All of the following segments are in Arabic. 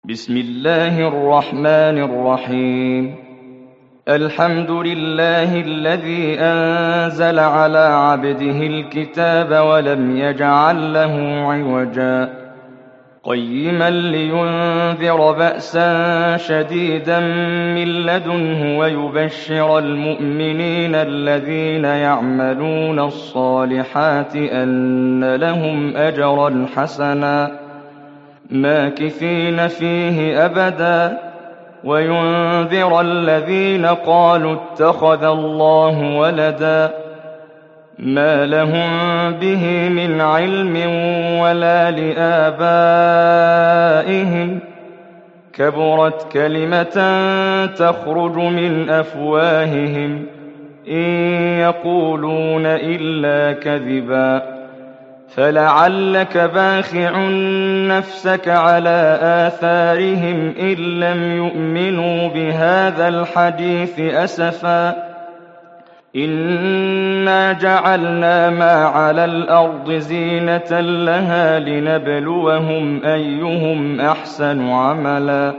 بسم الله الرحمن الرحيم. الحمد لله الذي أنزل على عبده الكتاب ولم يجعل له عوجا قيما لينذر بأسا شديدا من لدنه ويبشر المؤمنين الذين يعملون الصالحات أن لهم أجرا حسنا ماكثين فيه أبدا وينذر الذين قالوا اتخذ الله ولدا ما لهم به من علم ولا لآبائهم كبرت كلمة تخرج من أفواههم إن يقولون إلا كذبا فلعلك باخع نفسك على آثارهم إن لم يؤمنوا بهذا الحديث أسفا إنا جعلنا ما على الأرض زينة لها لنبلوهم أيهم أحسن عملا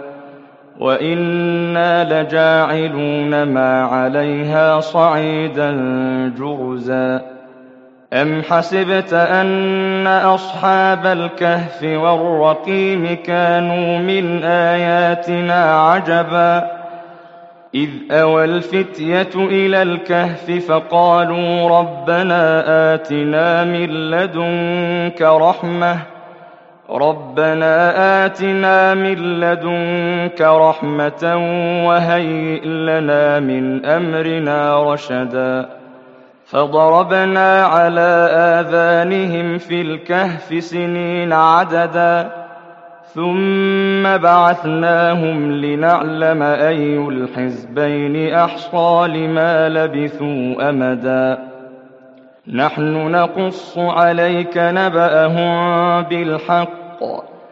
وإنا لجاعلون ما عليها صعيدا جرزا أم حسبت أن أصحاب الكهف والرقيم كانوا من آياتنا عجبا إذ أوى الفتية إلى الكهف فقالوا ربنا آتنا من لدنك رحمة وهيئ لنا من أمرنا رشدا فضربنا على آذانهم في الكهف سنين عددا ثم بعثناهم لنعلم أي الحزبين أحصى لما لبثوا أمدا نحن نقص عليك نبأهم بالحق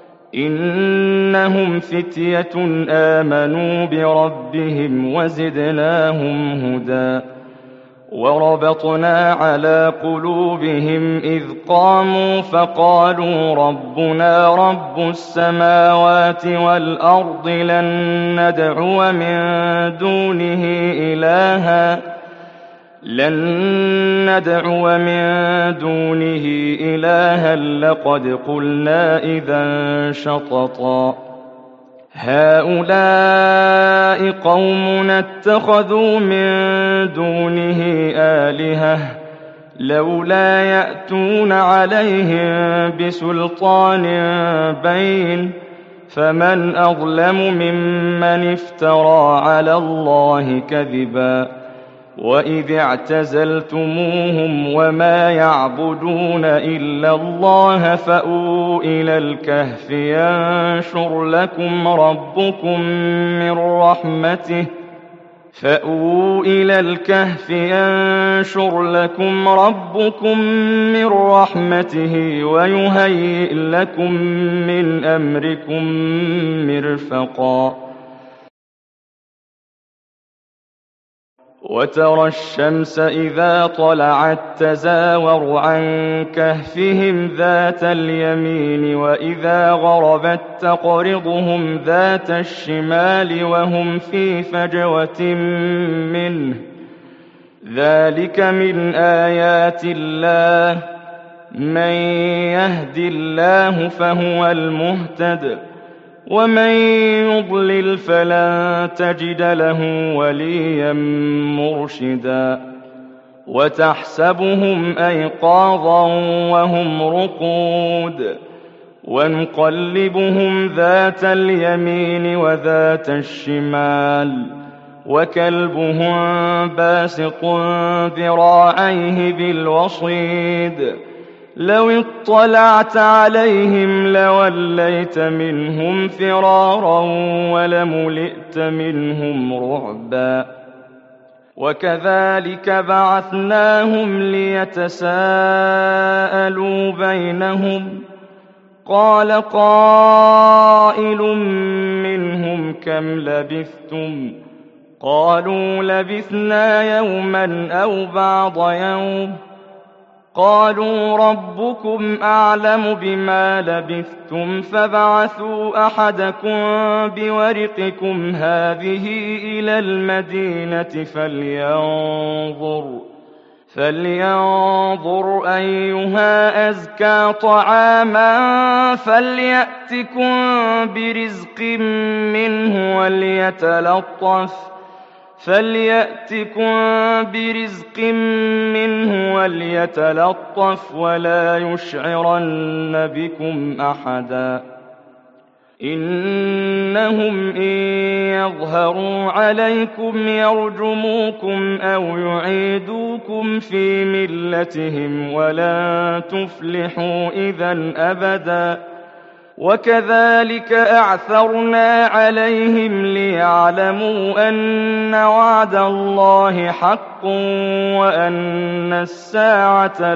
إنهم فتية آمنوا بربهم وزدناهم هدى وربطنا على قلوبهم إذ قاموا فقالوا ربنا رب السماوات والأرض لن ندعو من دونه إلها لقد قلنا إذا شططا هؤلاء قومنا اتخذوا من دونه آلهة لولا يأتون عليهم بسلطان بين فمن أظلم ممن افترى على الله كذبا وإذ اعتزلتموهم وما يعبدون إلا الله فأووا إلى الكهف ينشر لكم ربكم من رحمته ويهيئ لكم من أمركم مرفقا وترى الشمس إذا طلعت تزاور عن كهفهم ذات اليمين وإذا غربت تقرضهم ذات الشمال وهم في فجوة منه ذلك من آيات الله من يهد الله فهو المهتد ومن يضلل فلن تجد له وليا مرشدا وتحسبهم أيقاظا وهم رقود ونقلبهم ذات اليمين وذات الشمال وكلبهم باسط ذراعيه بالوصيد لو اطلعت عليهم لوليت منهم فرارا ولملئت منهم رعبا وكذلك بعثناهم ليتساءلوا بينهم قال قائل منهم كم لبثتم قالوا لبثنا يوما أو بعض يوم قالوا ربكم أعلم بما لبثتم فابعثوا أحدكم بورقكم هذه إلى المدينة فلينظر أيها أزكى طعاما فليأتكم برزق منه وليتلطف ولا يشعرن بكم أحدا إنهم إن يظهروا عليكم يرجموكم أو يعيدوكم في ملتهم ولن تفلحوا إذا أبدا وكذلك أعثرنا عليهم ليعلموا أن وعد الله حق وأن الساعة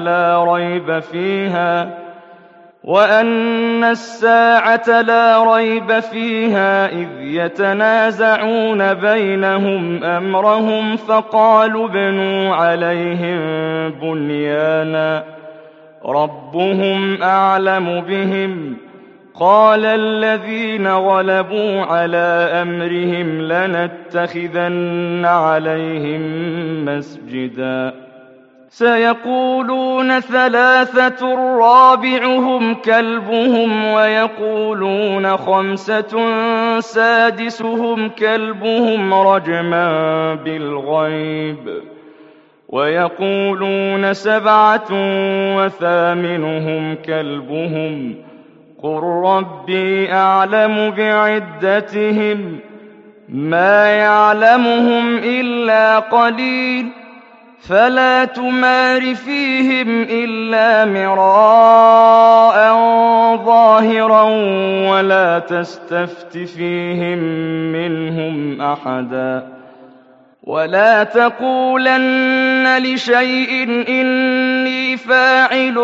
لا ريب فيها إذ يتنازعون بينهم أمرهم فقالوا ابنوا عليهم بنيانا ربهم أعلم بهم قال الذين غلبوا على أمرهم لنتخذن عليهم مسجدا سيقولون ثلاثة رابعهم كلبهم ويقولون خمسة سادسهم كلبهم رجما بالغيب ويقولون سبعة وثامنهم كلبهم قل ربي أعلم بعدتهم ما يعلمهم إلا قليل فلا تمار فيهم إلا مراء ظاهرا ولا تستفت فيهم منهم أحدا ولا تقولن لشيء إني فاعل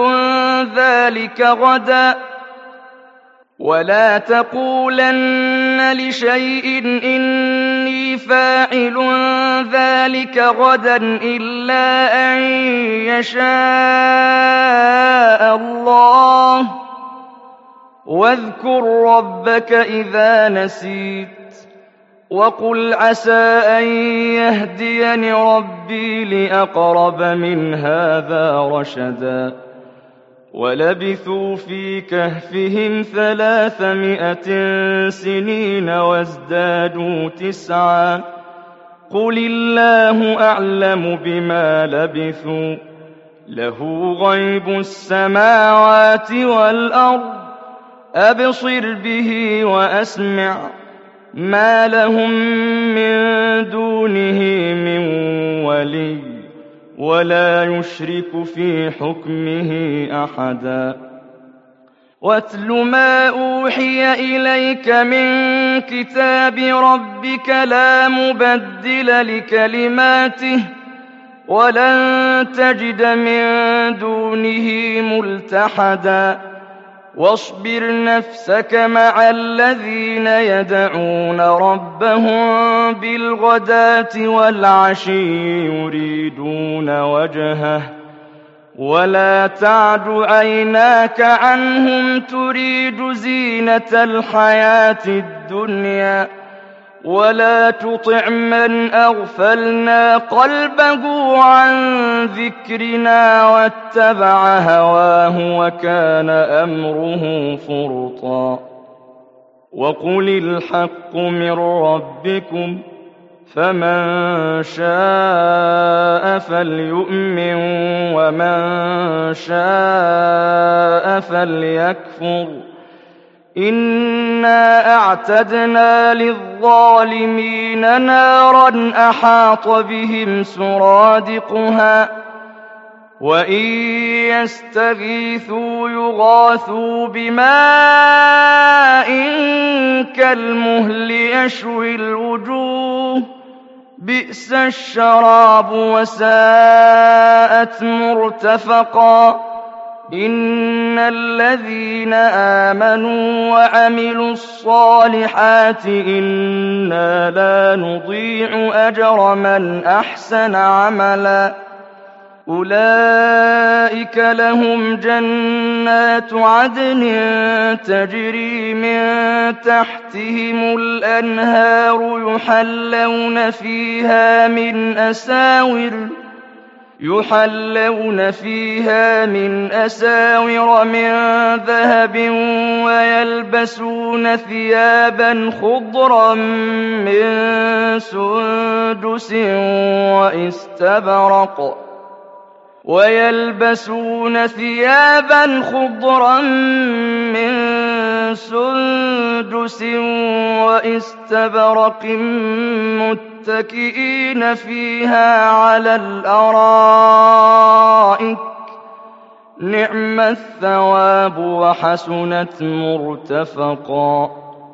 ذلك غدا إلا أن يشاء الله واذكر ربك إذا نسيت وقل عسى أن يهديني ربي لأقرب من هذا رشدا ولبثوا في كهفهم 300 سنين وازدادوا 9 قل الله أعلم بما لبثوا له غيب السماوات والأرض أبصر به وأسمع ما لهم من دونه من ولي ولا يشرك في حكمه أحدا واتل ما أوحي إليك من كتاب ربك لا مبدل لكلماته ولن تجد من دونه ملتحدا واصبر نفسك مع الذين يدعون ربهم بالغداة والعشي يريدون وجهه ولا تعد عيناك عنهم تريد زينة الحياة الدنيا ولا تطع من أغفلنا قلبه عن ذكرنا واتبع هواه وكان أمره فرطا وقل الحق من ربكم فمن شاء فليؤمن ومن شاء فليكفر إنا أعتدنا للظالمين نارا أحاط بهم سرادقها وإن يستغيثوا يغاثوا بماء كالمهل يشوي الوجوه بئس الشراب وساءت مرتفقا إن الذين آمنوا وعملوا الصالحات إنا لا نضيع أجر من أحسن عملا أولئك لهم جنات عدن تجري من تحتهم الأنهار يحلون فيها من أساور من ذهب ويلبسون ثيابا خضرا من سندس واستبرق متكئين فيها على الأرائك نعم الثواب وحسنت مرتفقا.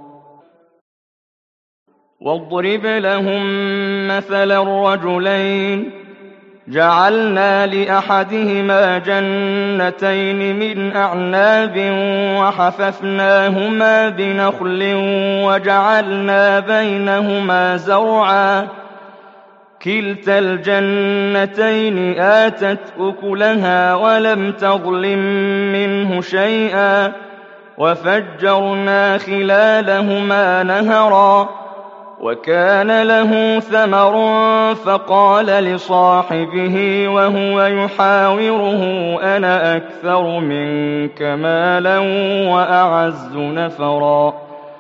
واضرب لهم مثل الرجلين جعلنا لأحدهما جنتين من أعناب وحففناهما بنخل وجعلنا بينهما زرعا كلتا الجنتين آتت أكلها ولم تظلم منه شيئا وفجرنا خلالهما نهرا وكان له ثمر فقال لصاحبه وهو يحاوره أنا أكثر منك مالا وأعز نفرا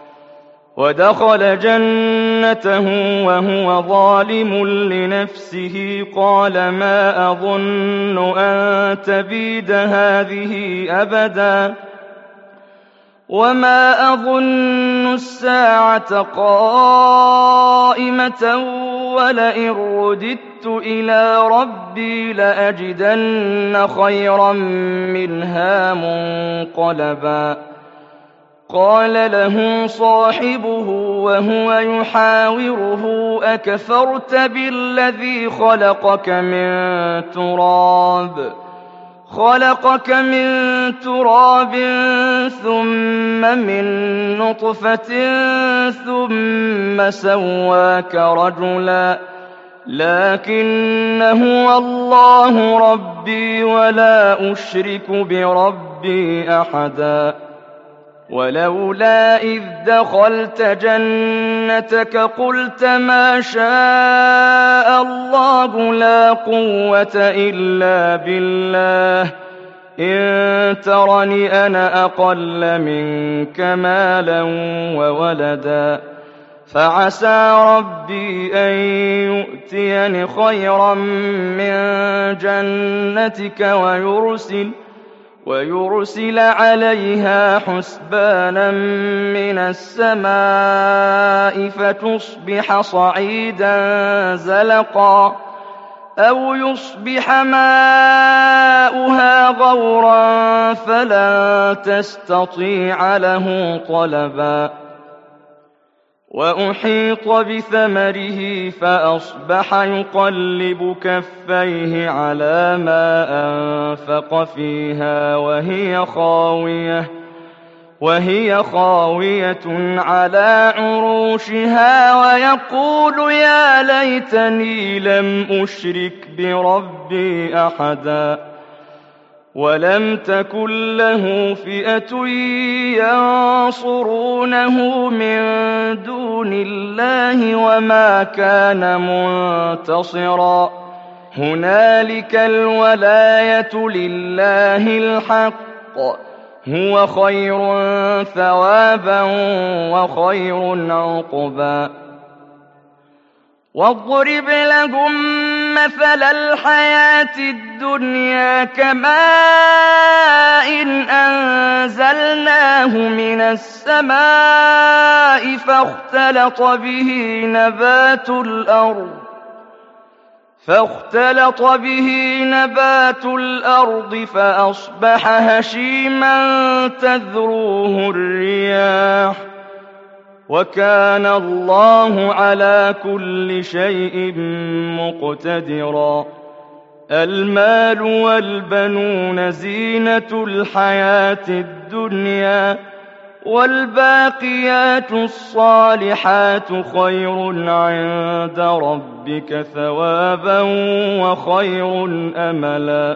ودخل جنته وهو ظالم لنفسه قال ما أظن أن تبيد هذه أبدا وما أظن الساعة قائمة ولئن رددت إلى ربي لأجدن خيرا منها منقلبا. قال له صاحبه وهو يحاوره أكفرت بالذي خلقك من تراب ثم من نطفة ثم سواك رجلا لكن هو الله ربي ولا أشرك بربي أحدا. ولولا إذ دخلت جنتك قلت ما شاء الله لا قوة إلا بالله إن ترني أنا أقل منك مالا وولدا فعسى ربي أن يؤتيني خيرا من جنتك ويرسل عليها حسبانا من السماء فتصبح صعيدا زلقا أو يصبح ماؤها غورا فلن تستطيع له طلبا. وأحيط بثمره فأصبح يقلب كفيه على ما أنفق فيها وهي خاوية على عروشها ويقول يا ليتني لم أشرك بربي أحدا. ولم تكن له فئة ينصرونه من دون الله وما كان منتصرا هنالك الولاية لله الحق هو خير ثوابا وخير عقبا. واضرب لهم مثل الحياة الدنيا كماء أنزلناه من السماء فاختلط به نبات الأرض فأصبح هشيما تذروه الرياح وكان الله على كل شيء مقتدرا. المال والبنون زينة الحياة الدنيا والباقيات الصالحات خير عند ربك ثوابا وخير أملا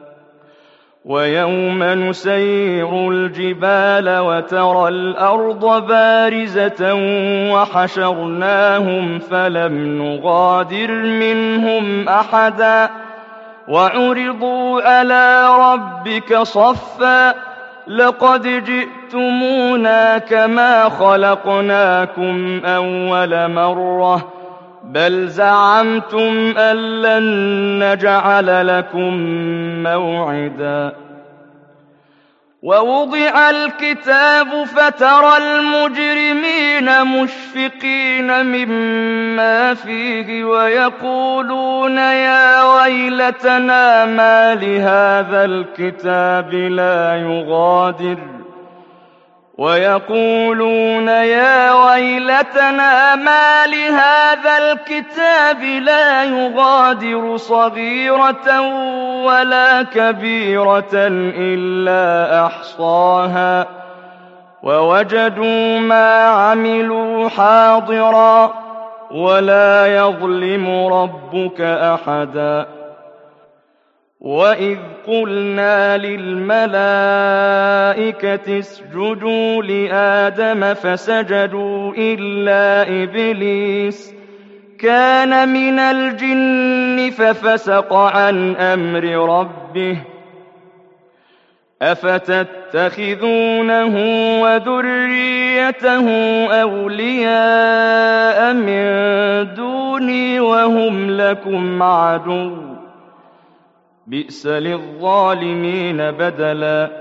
ويوم نسير الجبال وترى الأرض بارزة وحشرناهم فلم نغادر منهم أحدا وعرضوا على ربك صفا لقد جئتمونا كما خلقناكم أول مرة بل زعمتم أن لن نجعل لكم موعدا ووضع الكتاب فترى المجرمين مشفقين مما فيه ويقولون يا ويلتنا ما لهذا الكتاب لا يغادر صغيرة ولا كبيرة إلا أحصاها ووجدوا ما عملوا حاضرا ولا يظلم ربك أحدا وإذ قلنا للملائكة اسجدوا لآدم فسجدوا إلا إبليس كان من الجن ففسق عن أمر ربه أفتتخذونه وذريته أولياء من دوني وهم لكم عدو بئس للظالمين بدلا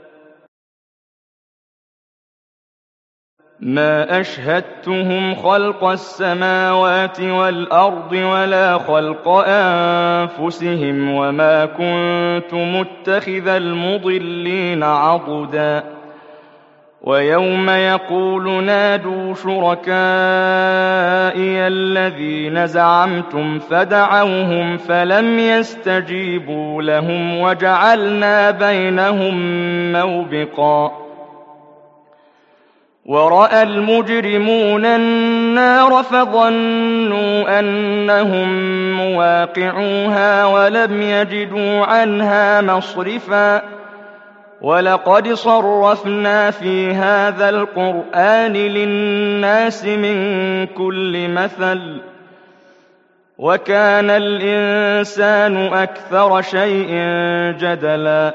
ما أشهدتهم خلق السماوات والأرض ولا خلق أنفسهم وما كنت متخذ المضلين عضدا ويوم يقول نادوا شركائي الذين زعمتم فدعوهم فلم يستجيبوا لهم وجعلنا بينهم موبقا ورأى المجرمون النار فظنوا أنهم مواقعوها ولم يجدوا عنها مصرفا ولقد صرفنا في هذا القرآن للناس من كل مثل وكان الإنسان أكثر شيء جدلا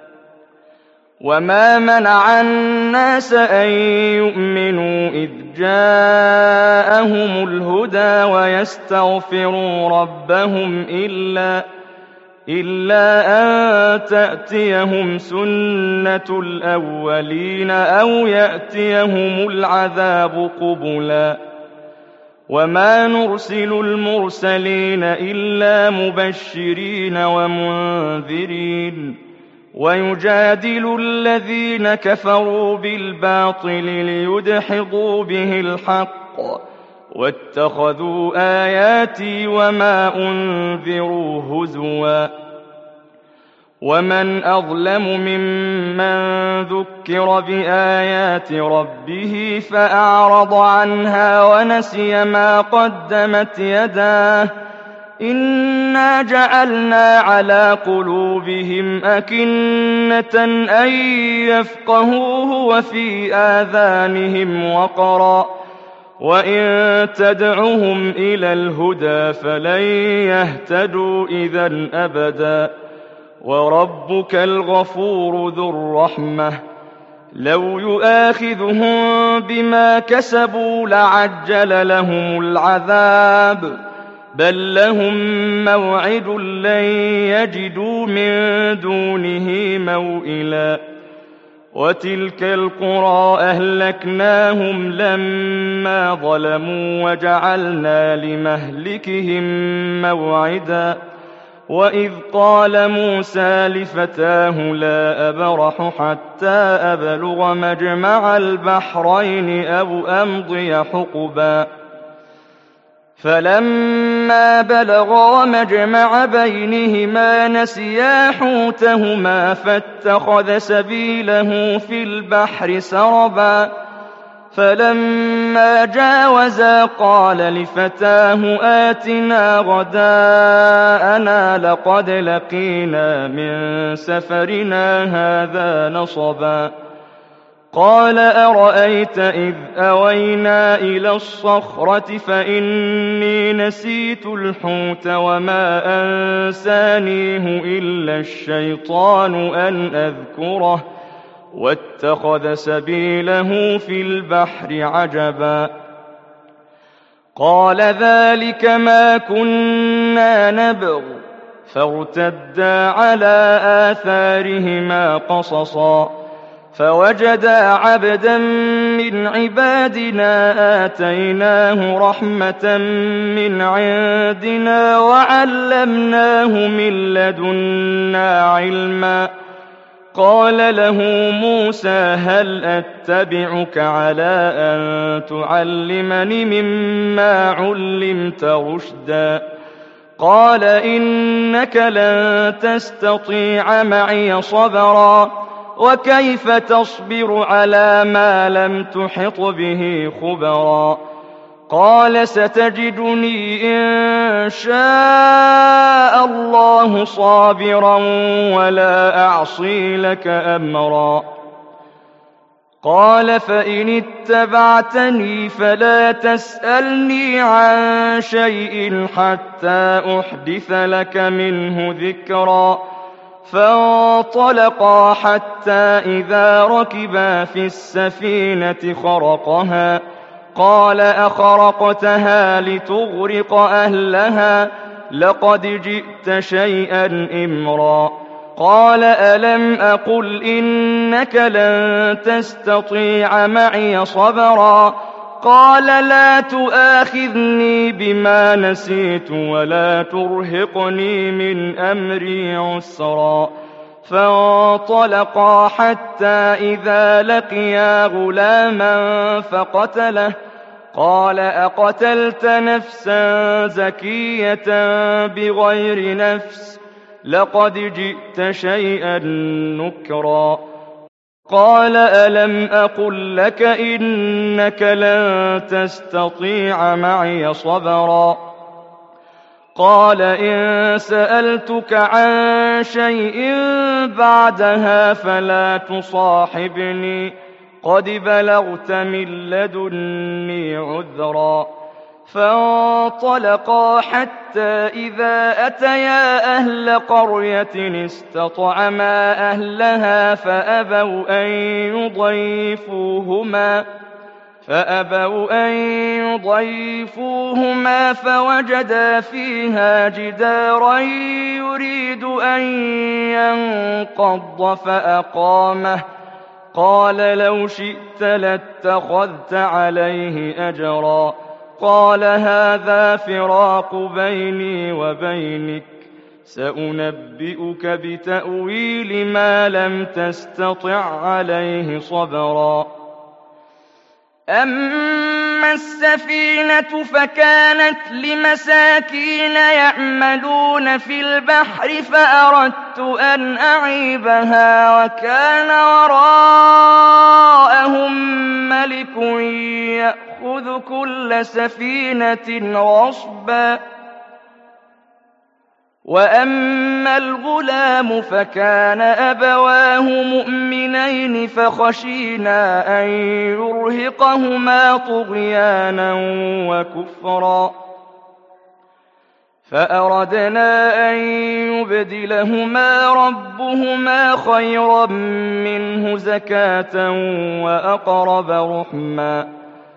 وما منع الناس أن يؤمنوا إذ جاءهم الهدى ويستغفروا ربهم إلا أن تأتيهم سنة الأولين أو يأتيهم العذاب قبلا وما نرسل المرسلين إلا مبشرين ومنذرين ويجادل الذين كفروا بالباطل ليدحضوا به الحق واتخذوا آياتي وما أنذروا هزوا ومن أظلم ممن ذكر بآيات ربه فأعرض عنها ونسي ما قدمت يداه إنا جعلنا على قلوبهم أكنة أن يفقهوه وفي آذانهم وقرا وإن تدعهم إلى الهدى فلن يهتدوا إذا أبدا وربك الغفور ذو الرحمة لو يؤاخذهم بما كسبوا لعجل لهم العذاب بل لهم موعد لن يجدوا من دونه موئلا وتلك القرى أهلكناهم لما ظلموا وجعلنا لمهلكهم موعدا وإذ قال موسى لفتاه لا أبرح حتى أبلغ مجمع البحرين أو أمضي حقبا فلما بلغا مجمع بينهما نسيا حوتهما فاتخذ سبيله في البحر سربا فلما جاوزا قال لفتاه آتنا غداءنا لقد لقينا من سفرنا هذا نصبا قال أرأيت إذ أوينا إلى الصخرة فإني نسيت الحوت وما أنسانيه إلا الشيطان أن أذكره واتخذ سبيله في البحر عجبا قال ذلك ما كنا نبغ فارتدا على آثارهما قصصا فوجدا عبدا من عبادنا آتيناه رحمة من عندنا وعلمناه من لدنا علما قال له موسى هل أتبعك على أن تعلمني مما علمت رشدا قال إنك لن تستطيع معي صبرا وكيف تصبر على ما لم تحط به خبرا قال ستجدني إن شاء الله صابرا ولا أعصي لك أمرا قال فإن اتبعتني فلا تسألني عن شيء حتى أحدث لك منه ذكرا فانطلقا حتى إذا ركبا في السفينة خرقها قال أخرقتها لتغرق أهلها لقد جئت شيئا إمرا قال ألم أقل إنك لن تستطيع معي صبرا قال لا تؤاخذني بما نسيت ولا ترهقني من أمري عسرا فانطلقا حتى إذا لقيا غلاما فقتله قال أقتلت نفسا زكية بغير نفس لقد جئت شيئا نكرا قال ألم أقل لك إنك لن تستطيع معي صبرا قال إن سألتك عن شيء بعدها فلا تصاحبني قد بلغت من لدني عذرا فانطلقا حتى إذا أتيا أهل قرية استطعما أهلها فأبوا أن يضيفوهما فوجدا فيها جدارا يريد أن ينقض فأقامه قال لو شئت لاتخذت عليه أجرا قال هذا فراق بيني وبينك سأنبئك بتأويل ما لم تستطع عليه صبرا أما السفينة فكانت لمساكين يعملون في البحر فأردت أن أعيبها وكان وراءهم ملك يأخذ كل سفينة غصبا وأما الغلام فكان أبواه مؤمنين فخشينا أن يرهقهما طغيانا وكفرا فأردنا أن يبدلهما ربهما خيرا منه زكاة وأقرب رحما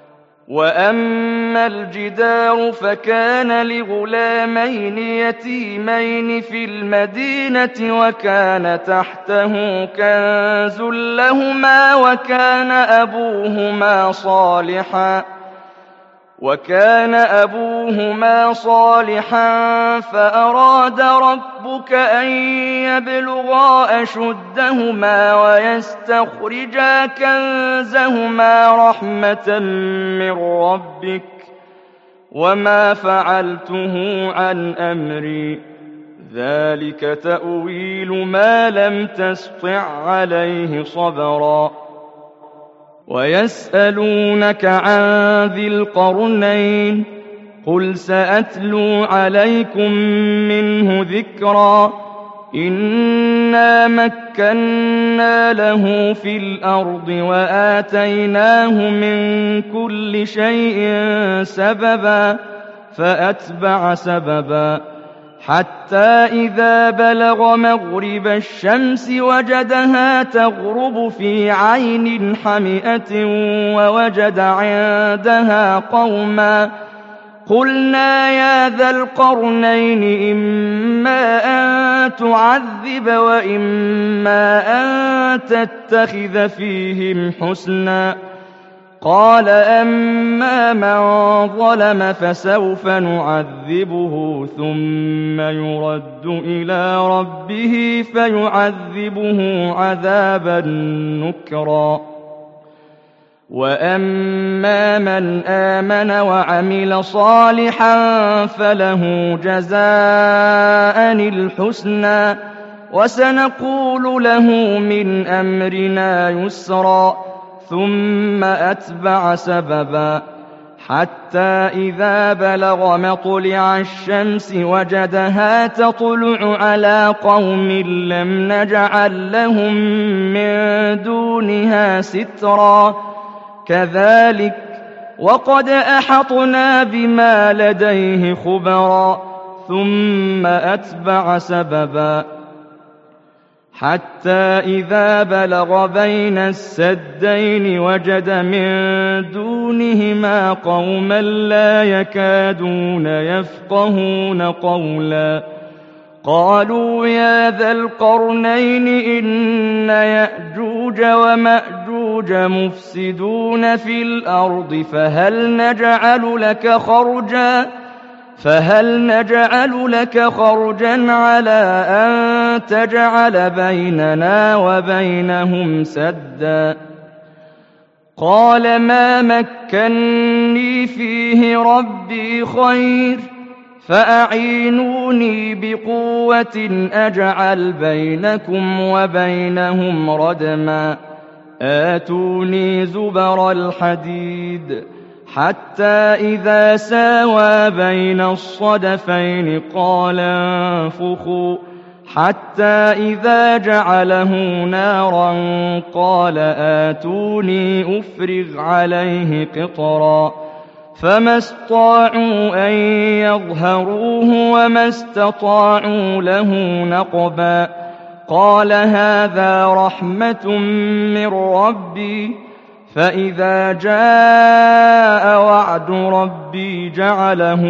وأما الجدار فكان لغلامين يتيمين في المدينة وكان تحته كنز لهما وكان أبوهما صالحا فأراد ربك أن يبلغا أشدهما ويستخرجا كنزهما رحمة من ربك وما فعلته عن أمري ذلك تأويل ما لم تسطع عليه صبرا ويسألونك عن ذي القرنين قل سأتلو عليكم منه ذكرا إنا مكنا له في الأرض وآتيناه من كل شيء سببا فأتبع سببا حتى إذا بلغ مغرب الشمس وجدها تغرب في عين حمئة ووجد عندها قوما قلنا يا ذا القرنين إما أن تعذب وإما أن تتخذ فيهم حسنا قال أما من ظلم فسوف نعذبه ثم يرد إلى ربه فيعذبه عذابا نكرا وأما من آمن وعمل صالحا فله جزاء الحسنى وسنقول له من أمرنا يسرا ثم أتبع سببا حتى إذا بلغ مطلع الشمس وجدها تطلع على قوم لم نجعل لهم من دونها سترا كذلك وقد أحطنا بما لديه خبرا ثم أتبع سببا حتى إذا بلغ بين السدين وجد من دونهما قوما لا يكادون يفقهون قولا قالوا يا ذا القرنين إن يأجوج ومأجوج مفسدون في الأرض فهل نجعل لك خرجا على أن تجعل بيننا وبينهم سدا قال ما مكني فيه ربي خير فأعينوني بقوة أجعل بينكم وبينهم ردما آتوني زبر الحديد حتى إذا ساوى بين الصدفين قال انفخوا حتى إذا جعله نارا قال آتوني أفرغ عليه قطرا فما استطاعوا أن يظهروه وما استطاعوا له نقبا قال هذا رحمة من ربي فإذا جاء وعد ربي جعله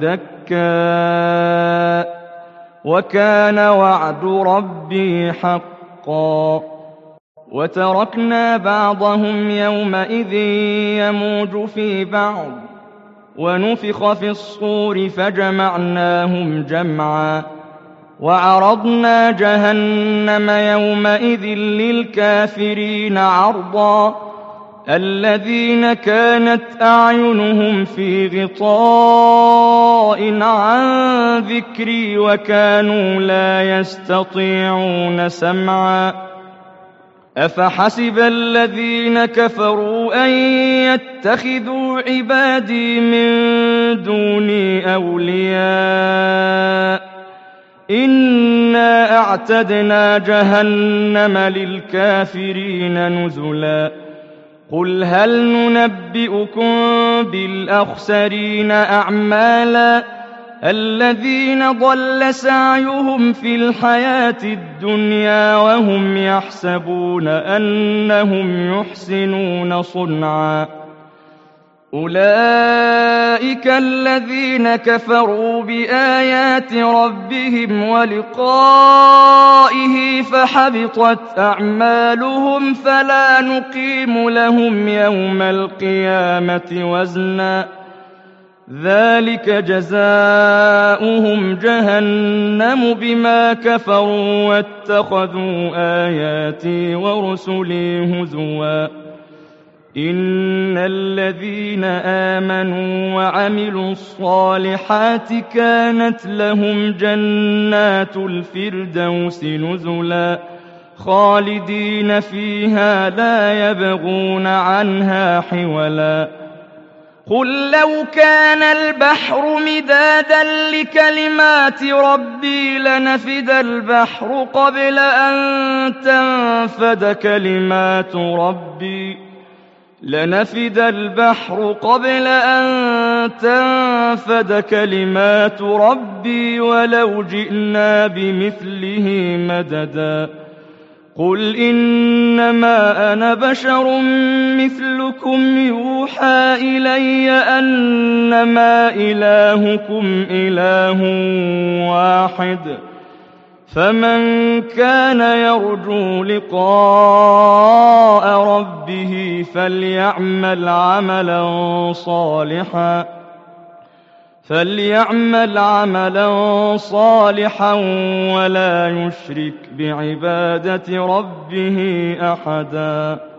دكا وكان وعد ربي حقا وتركنا بعضهم يومئذ يموج في بعض ونفخ في الصور فجمعناهم جمعا وعرضنا جهنم يومئذ للكافرين عرضا الذين كانت أعينهم في غطاء عن ذكري وكانوا لا يستطيعون سمعا أفحسب الذين كفروا أن يتخذوا عبادي من دوني أولياء إنا أعتدنا جهنم للكافرين نزلا قل هل ننبئكم بالأخسرين أعمالا الذين ضل سعيهم في الحياة الدنيا وهم يحسبون أنهم يحسنون صنعا أولئك الذين كفروا بآيات ربهم ولقائه فحبطت أعمالهم فلا نقيم لهم يوم القيامة وزنا ذلك جزاؤهم جهنم بما كفروا واتخذوا آياتي ورسلي هزوا إن الذين آمنوا وعملوا الصالحات كانت لهم جنات الفردوس نزلا خالدين فيها لا يبغون عنها حولا قل لو كان البحر مدادا لكلمات ربي لنفد البحر قبل أن تنفد كلمات ربي ولو جئنا بمثله مددا قل إنما أنا بشر مثلكم يوحى إلي أنما إلهكم إله واحد فمن كان يرجو لقاء ربه فليعمل عملا صالحا ولا يشرك بعبادة ربه أحدا